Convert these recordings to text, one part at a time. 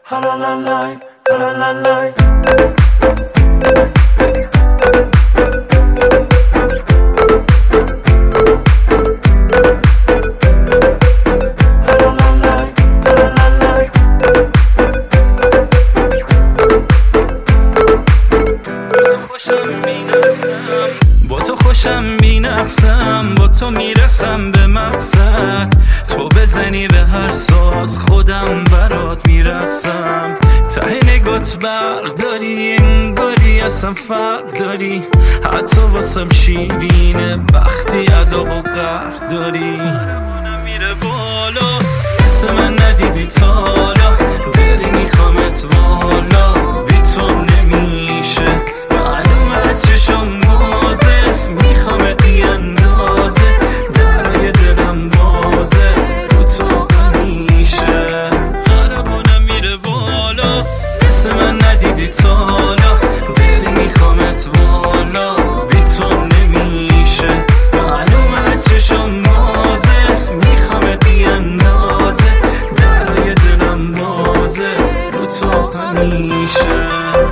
با تو خوشم بی‌نقصم، با تو میرسم به مقصد. تو بزنی به هر ساز خودم برات میرقصم. ته نگات برداری انگاری اصلا فرق داری. حتی واسم شیرینه وقتی ادا و قهر داری. میره بالا مثل من ندیدی تا حالا. بری میخوامت والا بی تو نمیشه. معلوم از چشم بازه میخوامت دی اندازه. درای دلم بازه رو تو همیشه. قربونم میره بالا مثل من ندیدی تا حالا. بری میخوامت والا بی تو نمیشه. معلوم از چشم بازه میخوامت دی اندازه. درای دلم بازه رو تو همیشه.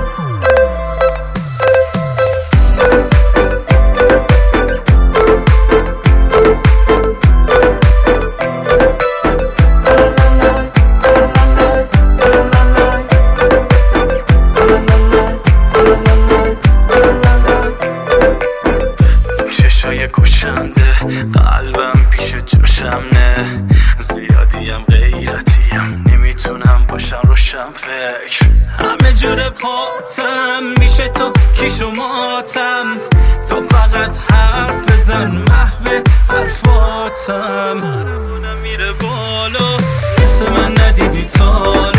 چشای کشنده قلبم پیش جاشم نه. زیادیم غیرتیم نمیتونم باشم روشم فکر. همه جور پاتم میشه تو کیش و ماتم. تو فقط حرف بزن محو حرفاتم. قربونم میره بالا مثل من ندیدی تا